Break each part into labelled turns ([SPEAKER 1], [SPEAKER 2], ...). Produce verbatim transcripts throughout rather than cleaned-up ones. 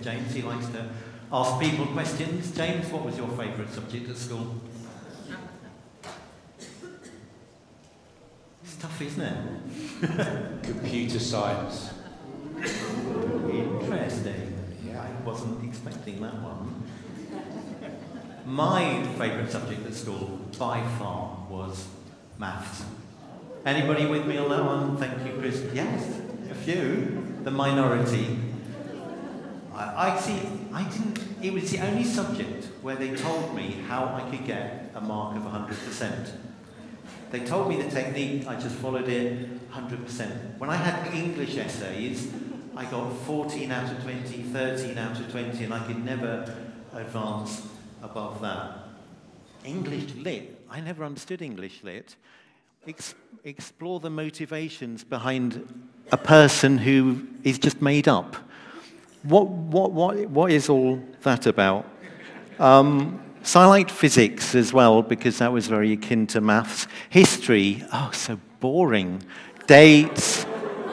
[SPEAKER 1] James. He likes to ask people questions. James, what was your favourite subject at school? It's tough, isn't it?
[SPEAKER 2] Computer science.
[SPEAKER 1] Interesting. Yeah, I wasn't expecting that one. My favourite subject at school, by far, was maths. Anybody with me on that one? Thank you, Chris. Yes, a few. The minority. I, I see. I didn't. It was the only subject where they told me how I could get a mark of one hundred percent. They told me the technique. I just followed it. one hundred percent. When I had English essays, I got fourteen out of twenty, thirteen out of twenty, and I could never advance above that. English lit. I never understood English lit. Ex- explore the motivations behind a person who is just made up. What what what what is all that about? Um, so I liked physics as well because that was very akin to maths. History, oh, so boring. Dates.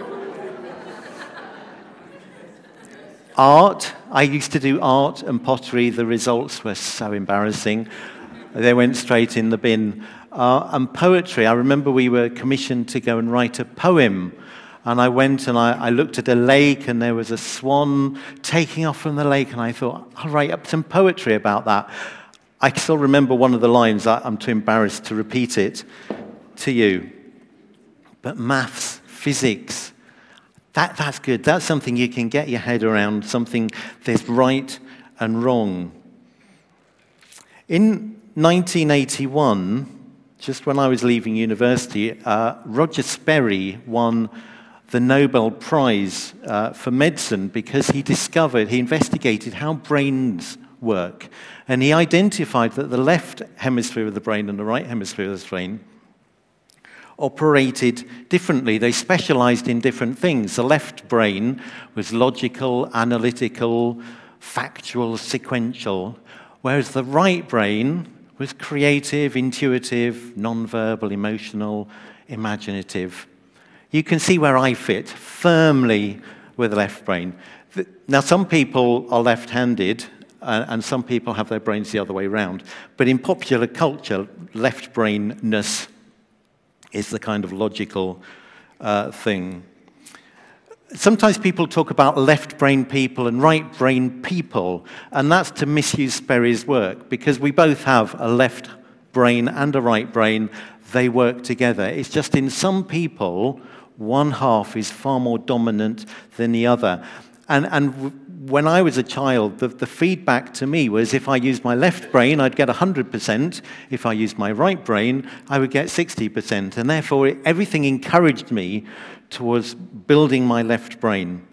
[SPEAKER 1] Art, I used to do art and pottery. The results were so embarrassing. They went straight in the bin. Uh, and poetry, I remember we were commissioned to go and write a poem. And I went and I, I looked at a lake and there was a swan taking off from the lake. And I thought, I'll write up some poetry about that. I still remember one of the lines. I, I'm too embarrassed to repeat it to you. But maths, physics, that, that's good. That's something you can get your head around, something there's right and wrong. In nineteen eighty-one, just when I was leaving university, uh, Roger Sperry won the Nobel Prize uh, for medicine because he discovered, he investigated how brains work. And he identified that the left hemisphere of the brain and the right hemisphere of the brain operated differently. They specialized in different things. The left brain was logical, analytical, factual, sequential, whereas the right brain was creative, intuitive, non-verbal, emotional, imaginative. You can see where I fit firmly with the left brain. Now, some people are left-handed, uh, and some people have their brains the other way around. But in popular culture, left-brainness is the kind of logical uh, thing. Sometimes people talk about left-brain people and right-brain people, and that's to misuse Sperry's work, because we both have a left brain and a right brain. They work together. It's just in some people, one half is far more dominant than the other. And, and w- when I was a child, the, the feedback to me was if I used my left brain, I'd get one hundred percent. If I used my right brain, I would get sixty percent. And therefore, everything encouraged me towards building my left brain.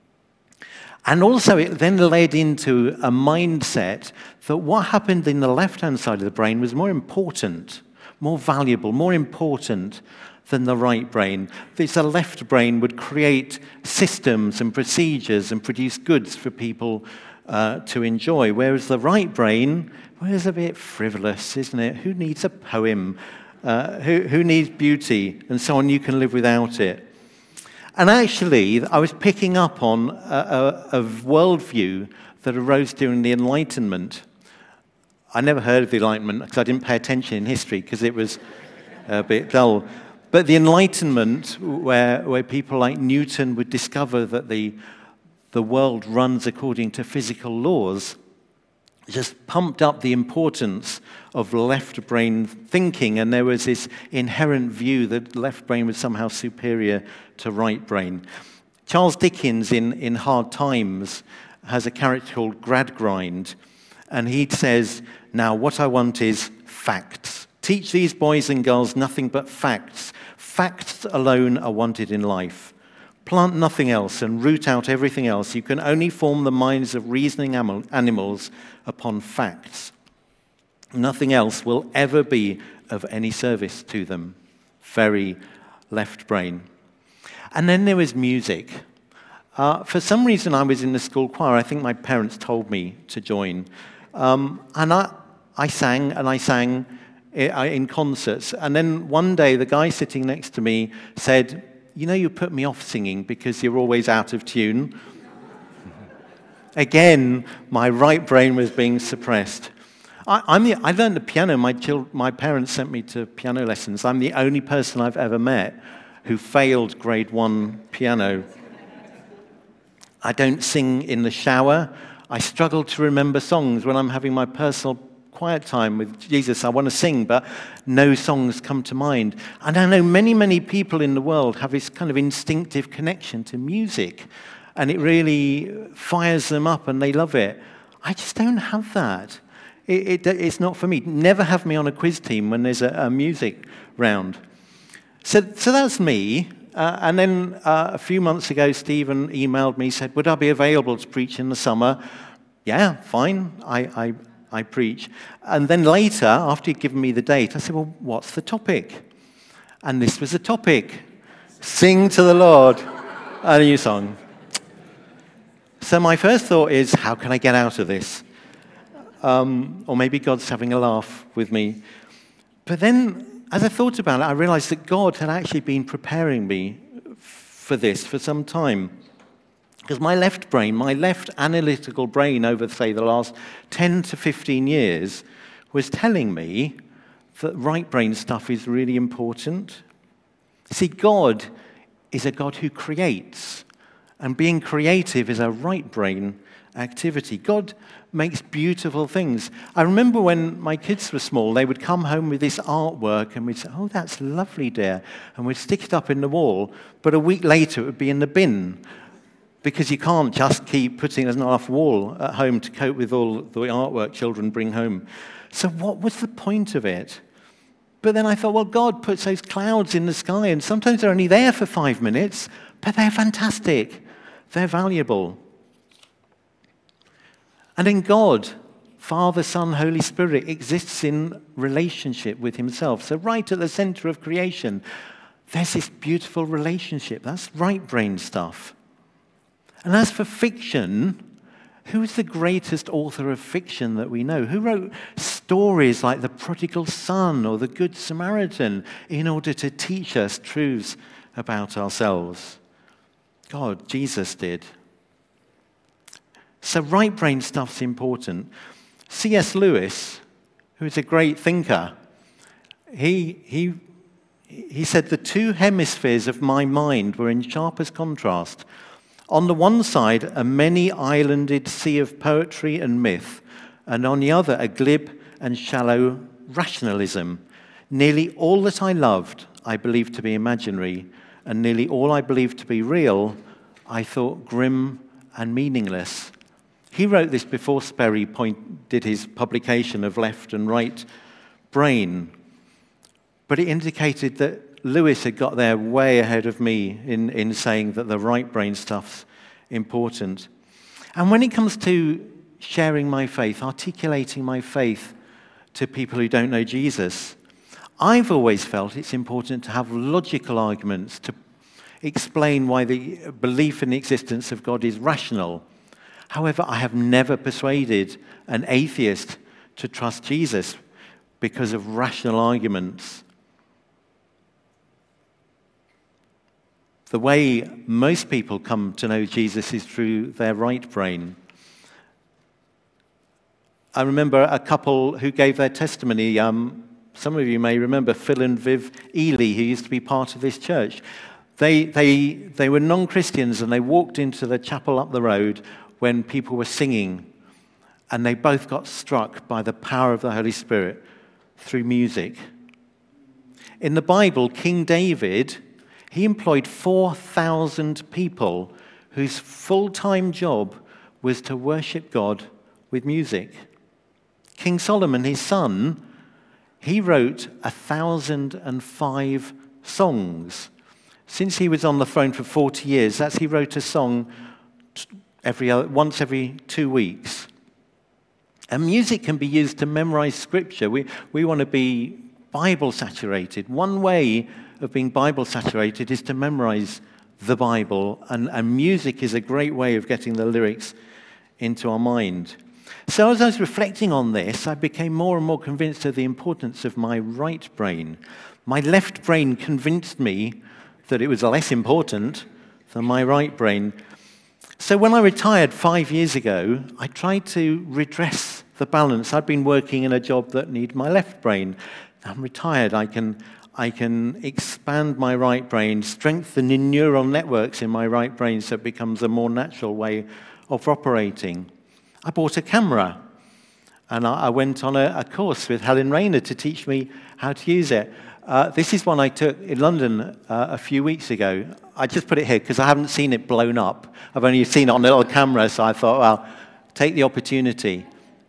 [SPEAKER 1] And also, it then led into a mindset that what happened in the left-hand side of the brain was more important, more valuable, more important than the right brain. This the left brain would create systems and procedures and produce goods for people uh, to enjoy, whereas the right brain was a bit frivolous, isn't it? Who needs a poem? Uh, who, who needs beauty? And so on, you can live without it. And actually, I was picking up on a, a, a worldview that arose during the Enlightenment. I never heard of the Enlightenment because I didn't pay attention in history because it was a bit dull. But the Enlightenment, where, where people like Newton would discover that the, the world runs according to physical laws, just pumped up the importance of left brain thinking, and there was this inherent view that left brain was somehow superior to right brain. Charles Dickens in, in Hard Times has a character called Gradgrind, and he says, now what I want is facts. Teach these boys and girls nothing but facts. Facts alone are wanted in life. Plant nothing else and root out everything else. You can only form the minds of reasoning animals upon facts. Nothing else will ever be of any service to them. Very left brain. And then there was music. Uh, for some reason, I was in the school choir. I think my parents told me to join. Um, and I, I sang, and I sang in concerts. And then one day, the guy sitting next to me said, you know, you put me off singing because you're always out of tune. Again, my right brain was being suppressed. I, I'm the, I learned the piano. My, chil, my parents sent me to piano lessons. I'm the only person I've ever met who failed grade one piano. I don't sing in the shower. I struggle to remember songs when I'm having my personal quiet time with Jesus. I want to sing, but no songs come to mind. And I know many, many people in the world have this kind of instinctive connection to music, and it really fires them up and they love it. I just don't have that. It, it, it's not for me. Never have me on a quiz team when there's a, a music round. So, so that's me. Uh, and then uh, a few months ago, Stephen emailed me, said, would I be available to preach in the summer? Yeah, fine, I, I, I preach. And then later, after he'd given me the date, I said, well, what's the topic? And this was the topic. Sing to the Lord, a new song. So my first thought is, how can I get out of this? Um, or maybe God's having a laugh with me. But then, as I thought about it, I realized that God had actually been preparing me for this for some time. Because my left brain, my left analytical brain over, say, the last ten to fifteen years was telling me that right brain stuff is really important. See, God is a God who creates, and being creative is a right brain activity. God makes beautiful things. I remember when my kids were small, they would come home with this artwork and we'd say, oh, that's lovely, dear. And we'd stick it up in the wall, but a week later it would be in the bin because you can't just keep putting there's not enough wall at home to cope with all the artwork children bring home. So what was the point of it? But then I thought, well, God puts those clouds in the sky and sometimes they're only there for five minutes, but they're fantastic. They're valuable. And then God, Father, Son, Holy Spirit, exists in relationship with himself. So right at the center of creation, there's this beautiful relationship. That's right brain stuff. And as for fiction, who is the greatest author of fiction that we know? Who wrote stories like The Prodigal Son or The Good Samaritan in order to teach us truths about ourselves? God, Jesus did. So right brain stuff's important. C S Lewis, who is a great thinker, he, he, he said the two hemispheres of my mind were in sharpest contrast. On the one side, a many-islanded sea of poetry and myth, and on the other, a glib and shallow rationalism. Nearly all that I loved, I believed to be imaginary, and nearly all I believed to be real, I thought grim and meaningless. He wrote this before Sperry point, did his publication of Left and Right Brain. But it indicated that Lewis had got there way ahead of me in, in saying that the right brain stuff's important. And when it comes to sharing my faith, articulating my faith to people who don't know Jesus, I've always felt it's important to have logical arguments to explain why the belief in the existence of God is rational. However, I have never persuaded an atheist to trust Jesus because of rational arguments. The way most people come to know Jesus is through their right brain. I remember a couple who gave their testimony. Um, some of you may remember Phil and Viv Ely, who used to be part of this church. They, they, they were non-Christians and they walked into the chapel up the road when people were singing, and they both got struck by the power of the Holy Spirit through music. In the Bible, King David, he employed four thousand people whose full-time job was to worship God with music. King Solomon, his son, he wrote one thousand five songs. Since he was on the throne for forty years, that's he wrote a song every other, once every two weeks. And music can be used to memorize scripture. We, we want to be Bible-saturated. One way of being Bible-saturated is to memorize the Bible, and, and music is a great way of getting the lyrics into our mind. So as I was reflecting on this, I became more and more convinced of the importance of my right brain. My left brain convinced me that it was less important than my right brain. So when I retired five years ago, I tried to redress the balance. I'd been working in a job that needed my left brain. I'm retired. I can, I can expand my right brain, strengthen the neural networks in my right brain so it becomes a more natural way of operating. I bought a camera, and I, I went on a, a course with Helen Rayner to teach me how to use it. Uh, this is one I took in London uh, a few weeks ago. I just put it here because I haven't seen it blown up. I've only seen it on a little camera, so I thought, well, take the opportunity.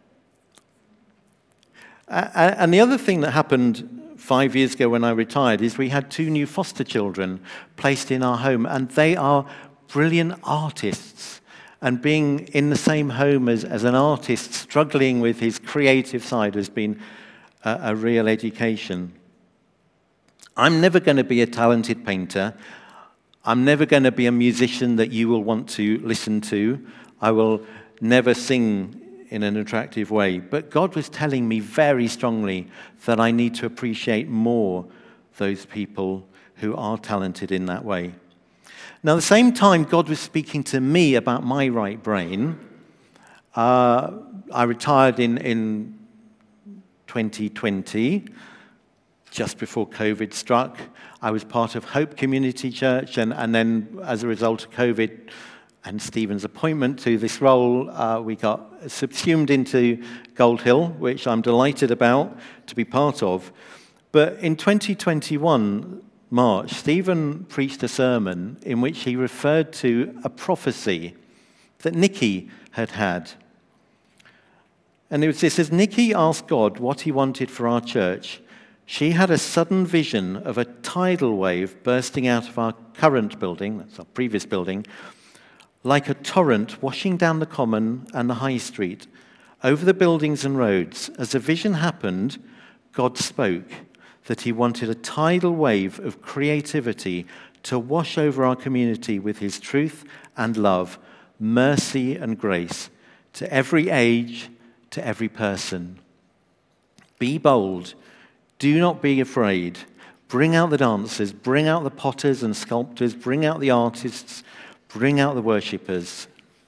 [SPEAKER 1] Uh, and the other thing that happened five years ago when I retired is we had two new foster children placed in our home, and they are brilliant artists. And being in the same home as, as an artist, struggling with his creative side has been a, a real education. I'm never going to be a talented painter. I'm never going to be a musician that you will want to listen to. I will never sing in an attractive way. But God was telling me very strongly that I need to appreciate more those people who are talented in that way. Now, at the same time God was speaking to me about my right brain, uh, I retired in, in twenty twenty. Just before COVID struck. I was part of Hope Community Church, and, and then as a result of COVID and Stephen's appointment to this role, uh, we got subsumed into Gold Hill, which I'm delighted about to be part of. But in twenty twenty-one, March, Stephen preached a sermon in which he referred to a prophecy that Nikki had had. And it was this, as Nikki asked God what he wanted for our church, she had a sudden vision of a tidal wave bursting out of our current building, that's our previous building, like a torrent washing down the common and the high street, over the buildings and roads. As the vision happened, God spoke that he wanted a tidal wave of creativity to wash over our community with his truth and love, mercy and grace, to every age, to every person. Be bold. Do not be afraid. Bring out the dancers, bring out the potters and sculptors, bring out the artists, bring out the worshippers.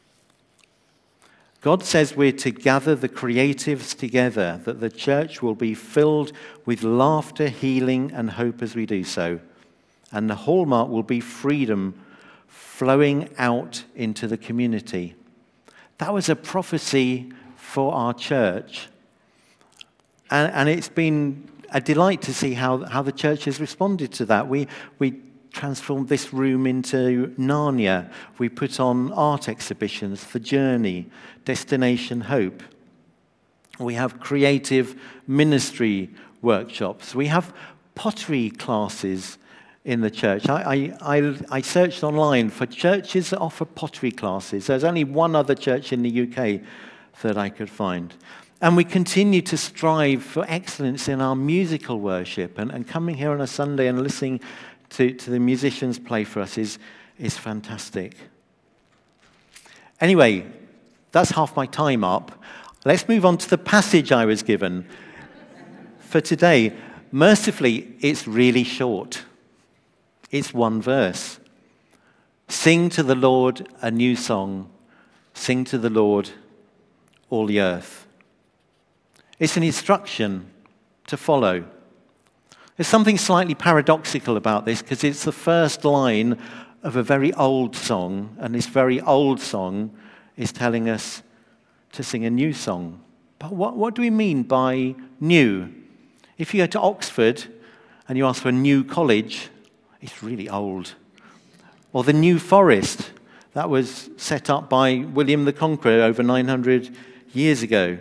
[SPEAKER 1] God says we're to gather the creatives together, that the church will be filled with laughter, healing, and hope as we do so. And the hallmark will be freedom flowing out into the community. That was a prophecy for our church. And, and it's been a delight to see how, how the church has responded to that. We, we transformed this room into Narnia. We put on art exhibitions, The Journey, Destination Hope. We have creative ministry workshops. We have pottery classes in the church. I, I, I, I searched online for churches that offer pottery classes. There's only one other church in the U K that I could find. And we continue to strive for excellence in our musical worship. And, and coming here on a Sunday and listening to, to the musicians play for us is, is fantastic. Anyway, that's half my time up. Let's move on to the passage I was given for today. Mercifully, it's really short. It's one verse. Sing to the Lord a new song. Sing to the Lord, all the earth. It's an instruction to follow. There's something slightly paradoxical about this because it's the first line of a very old song, and this very old song is telling us to sing a new song. But what, what do we mean by new? If you go to Oxford and you ask for a new college, it's really old. Or the New Forest, that was set up by William the Conqueror over nine hundred years ago.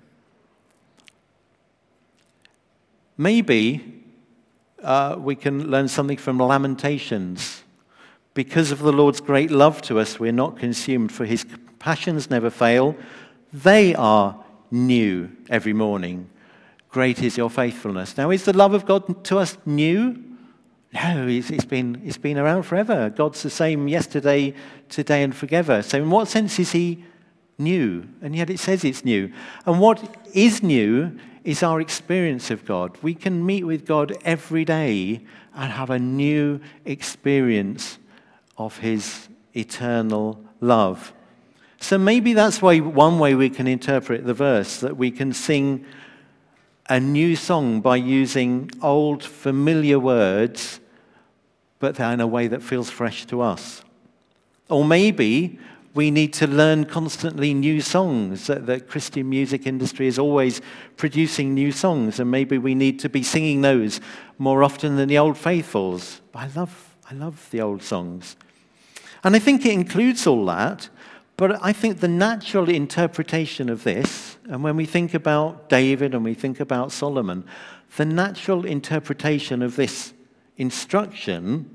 [SPEAKER 1] Maybe uh, we can learn something from Lamentations. Because of the Lord's great love to us, we're not consumed, for his passions never fail. They are new every morning. Great is your faithfulness. Now, is the love of God to us new? No, it's, it's been, it's been around forever. God's the same yesterday, today, and forever. So in what sense is he new? And yet it says it's new. And what is new is our experience of God. We can meet with God every day and have a new experience of his eternal love. So maybe that's why one way we can interpret the verse, that we can sing a new song by using old, familiar words, but in a way that feels fresh to us. Or maybe we need to learn constantly new songs. The Christian music industry is always producing new songs, and maybe we need to be singing those more often than the Old Faithfuls. I love, I love the old songs. And I think it includes all that, but I think the natural interpretation of this, and when we think about David and we think about Solomon, the natural interpretation of this instruction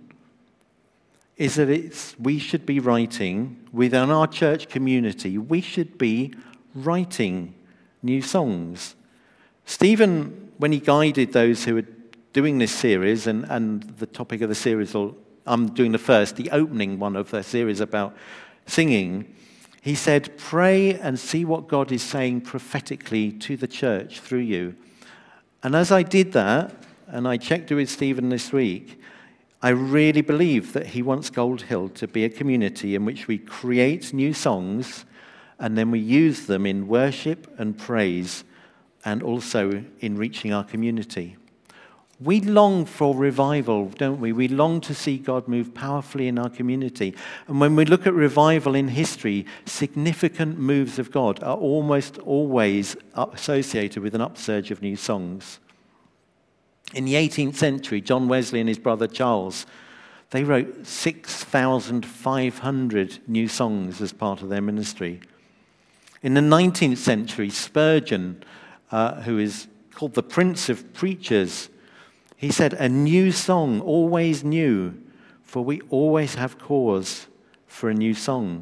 [SPEAKER 1] is that it's, we should be writing, within our church community, we should be writing new songs. Stephen, when he guided those who were doing this series, and, and the topic of the series, or I'm doing the first, the opening one of the series about singing, he said, pray and see what God is saying prophetically to the church through you. And as I did that, and I checked with Stephen this week, I really believe that he wants Gold Hill to be a community in which we create new songs and then we use them in worship and praise and also in reaching our community. We long for revival, don't we? We long to see God move powerfully in our community. And when we look at revival in history, significant moves of God are almost always associated with an upsurge of new songs. In the eighteenth century, John Wesley and his brother Charles, they wrote six thousand five hundred new songs as part of their ministry. In the nineteenth century, Spurgeon, uh, who is called the Prince of Preachers, he said, a new song, always new, for we always have cause for a new song.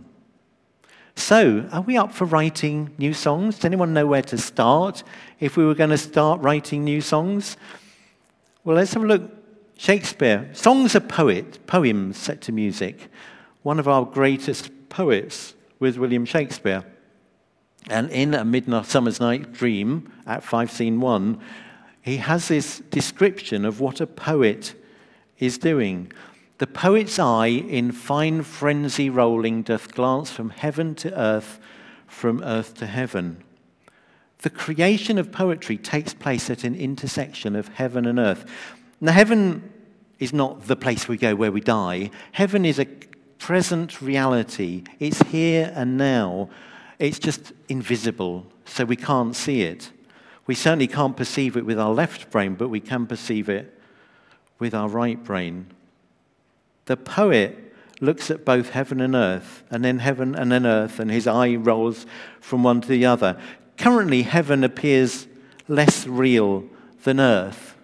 [SPEAKER 1] So, are we up for writing new songs? Does anyone know where to start if we were going to start writing new songs? Well, let's have a look. Shakespeare. Songs are poet, poems set to music. One of our greatest poets was William Shakespeare. And in A Midsummer's Night Dream, at five scene one, he has this description of what a poet is doing. The poet's eye in fine frenzy rolling doth glance from heaven to earth, from earth to heaven. The creation of poetry takes place at an intersection of heaven and earth. Now, heaven is not the place we go where we die. Heaven is a present reality. It's here and now. It's just invisible, so we can't see it. We certainly can't perceive it with our left brain, but we can perceive it with our right brain. The poet looks at both heaven and earth, and then heaven and then earth, and his eye rolls from one to the other. Currently, heaven appears less real than earth.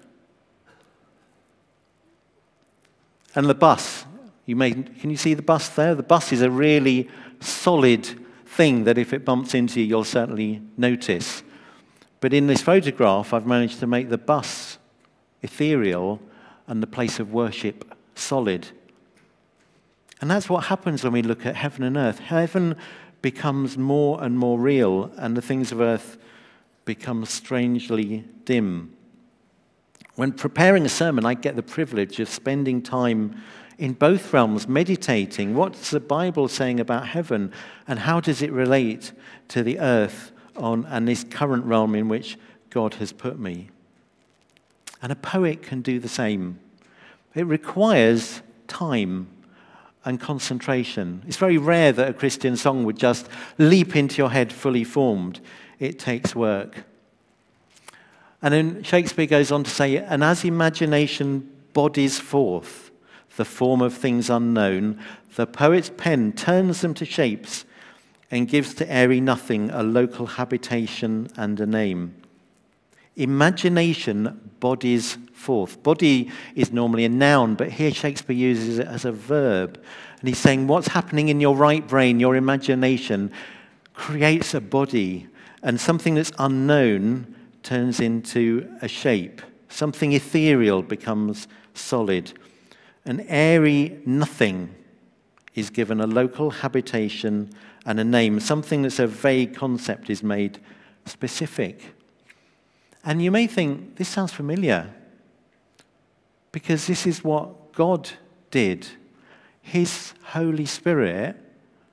[SPEAKER 1] And the bus, you may, can you see the bus there? The bus is a really solid thing that if it bumps into you, you'll certainly notice. But in this photograph, I've managed to make the bus ethereal and the place of worship solid. And that's what happens when we look at heaven and earth. Heaven becomes more and more real, and the things of earth become strangely dim. When preparing a sermon, I get the privilege of spending time in both realms, meditating. What's the Bible saying about heaven, and how does it relate to the earth on and this current realm in which God has put me? And a poet can do the same. It requires time and concentration. It's very rare that a Christian song would just leap into your head fully formed. It takes work. And then Shakespeare goes on to say, and as imagination bodies forth the form of things unknown, the poet's pen turns them to shapes and gives to airy nothing a local habitation and a name. Imagination bodies forth. Body is normally a noun, but here Shakespeare uses it as a verb. And he's saying what's happening in your right brain, your imagination, creates a body, and something that's unknown turns into a shape. Something ethereal becomes solid. An airy nothing is given a local habitation and a name. Something that's a vague concept is made specific. And you may think, this sounds familiar, because this is what God did. His Holy Spirit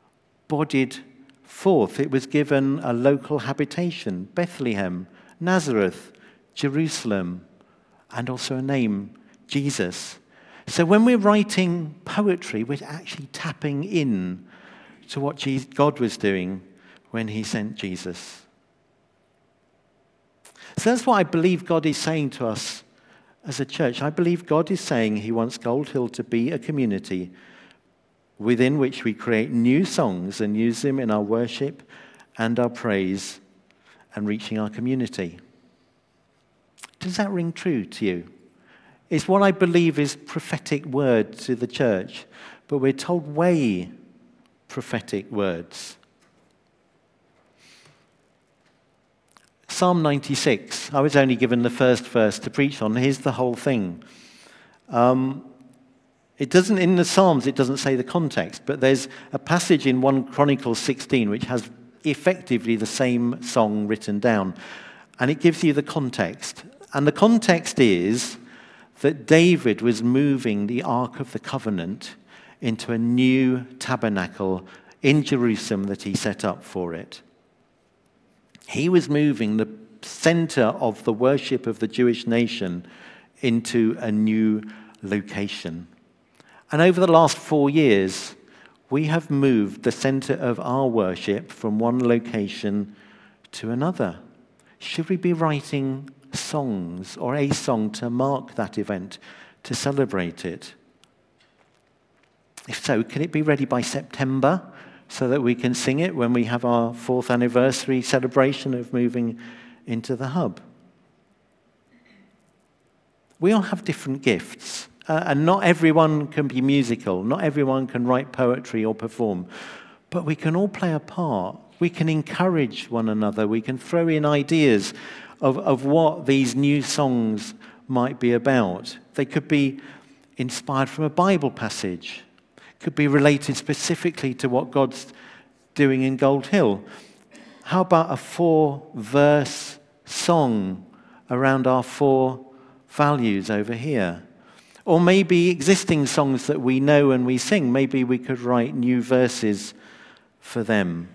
[SPEAKER 1] bodied forth. It was given a local habitation, Bethlehem, Nazareth, Jerusalem, and also a name, Jesus. So when we're writing poetry, we're actually tapping in to what God was doing when he sent Jesus. So that's what I believe God is saying to us as a church. I believe God is saying he wants Gold Hill to be a community within which we create new songs and use them in our worship and our praise and reaching our community. Does that ring true to you? It's what I believe is prophetic word to the church, but we're told way prophetic words. Psalm ninety-six, I was only given the first verse to preach on. Here's the whole thing. Um, it doesn't, in the Psalms, it doesn't say the context, but there's a passage in First Chronicles sixteen which has effectively the same song written down. And it gives you the context. And the context is that David was moving the Ark of the Covenant into a new tabernacle in Jerusalem that he set up for it. He was moving the center of the worship of the Jewish nation into a new location. And over the last four years, we have moved the center of our worship from one location to another. Should we be writing songs or a song to mark that event, to celebrate it? If so, can it be ready by September so that we can sing it when we have our fourth anniversary celebration of moving into the hub? We all have different gifts, uh, and not everyone can be musical, not everyone can write poetry or perform, but we can all play a part. We can encourage one another, we can throw in ideas of, of what these new songs might be about. They could be inspired from a Bible passage, could be related specifically to what God's doing in Gold Hill. How about a four-verse song around our four values over here? Or maybe existing songs that we know and we sing, maybe we could write new verses for them.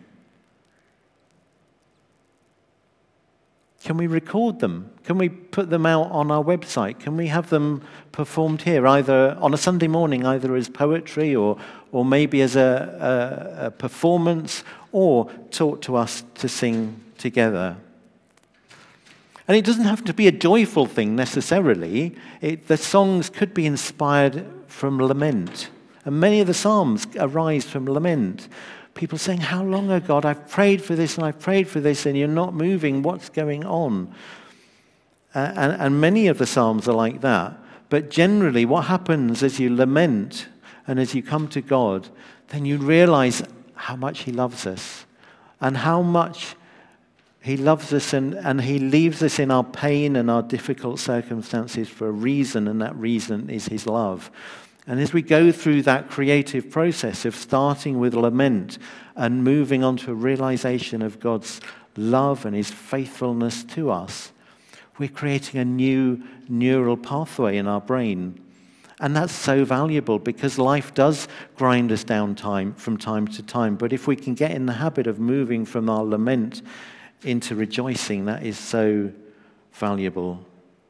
[SPEAKER 1] Can we record them? Can we put them out on our website? Can we have them performed here, either on a Sunday morning, either as poetry or, or maybe as a, a, a performance, or taught to us to sing together? And it doesn't have to be a joyful thing necessarily. It, the songs could be inspired from lament. And many of the Psalms arise from lament. People saying, how long, oh God, I've prayed for this and I've prayed for this and you're not moving, what's going on? Uh, and, and many of the Psalms are like that. But generally what happens as you lament and as you come to God, then you realize how much he loves us and how much he loves us, and, and he leaves us in our pain and our difficult circumstances for a reason, and that reason is his love. And as we go through that creative process of starting with lament and moving on to a realization of God's love and his faithfulness to us, we're creating a new neural pathway in our brain. And that's so valuable because life does grind us down time from time to time. But if we can get in the habit of moving from our lament into rejoicing, that is so valuable.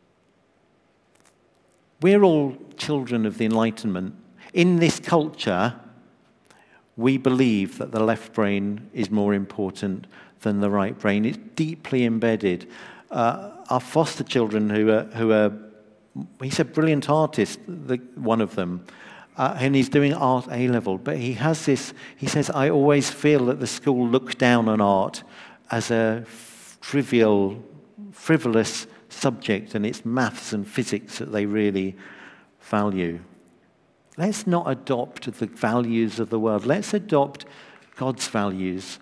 [SPEAKER 1] We're all children of the Enlightenment. In this culture, we believe that the left brain is more important than the right brain. It's deeply embedded. Uh, our foster children, who are, who are, he's a brilliant artist, the, one of them, uh, and he's doing art A-level, but he has this, he says, I always feel that the school looks down on art as a f- trivial, frivolous subject, and it's maths and physics that they really value. Let's not adopt the values of the world. Let's adopt God's values.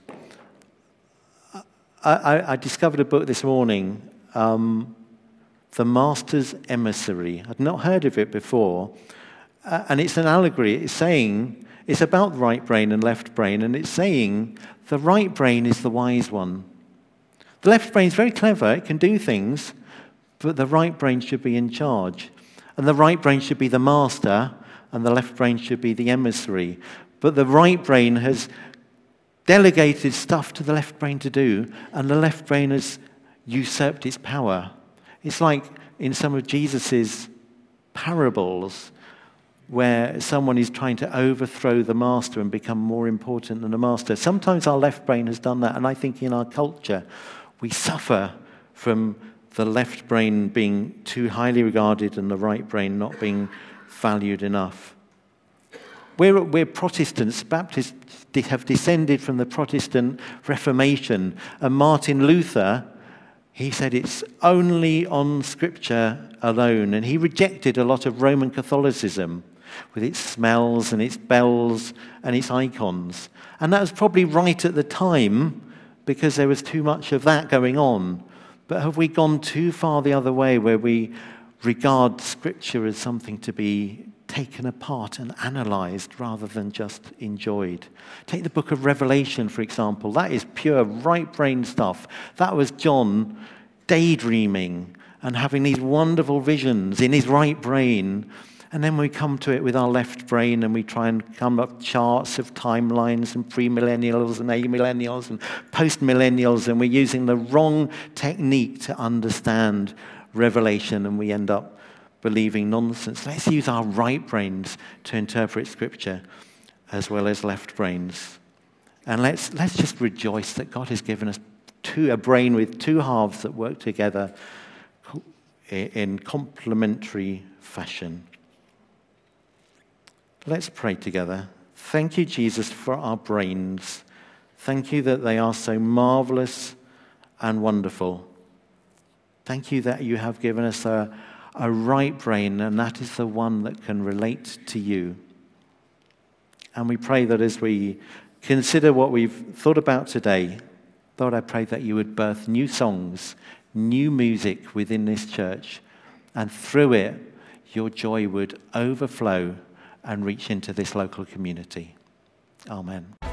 [SPEAKER 1] I, I, I discovered a book this morning, um, The Master's Emissary. I'd not heard of it before, uh, and it's an allegory. It's saying, it's about right brain and left brain, and it's saying the right brain is the wise one. The left brain is very clever, it can do things, but the right brain should be in charge. And the right brain should be the master, and the left brain should be the emissary. But the right brain has delegated stuff to the left brain to do, and the left brain has usurped its power. It's like in some of Jesus's parables where someone is trying to overthrow the master and become more important than the master. Sometimes our left brain has done that, and I think in our culture we suffer from the left brain being too highly regarded and the right brain not being valued enough. We're, we're Protestants. Baptists have descended from the Protestant Reformation. And Martin Luther, he said it's only on Scripture alone. And he rejected a lot of Roman Catholicism with its smells and its bells and its icons. And that was probably right at the time because there was too much of that going on. But have we gone too far the other way where we regard Scripture as something to be taken apart and analysed rather than just enjoyed? Take the book of Revelation, for example. That is pure right-brain stuff. That was John daydreaming and having these wonderful visions in his right brain. And then we come to it with our left brain and we try and come up charts of timelines and pre-millennials and amillennials and post-millennials, and we're using the wrong technique to understand Revelation, and we end up believing nonsense. Let's use our right brains to interpret Scripture as well as left brains. And let's let's just rejoice that God has given us two, a brain with two halves that work together in complementary fashion. Let's pray together. Thank you, Jesus, for our brains. Thank you that they are so marvelous and wonderful. Thank you that you have given us a, a right brain, and that is the one that can relate to you. And we pray that as we consider what we've thought about today, Lord, I pray that you would birth new songs, new music within this church, and through it, your joy would overflow and reach into this local community. Amen.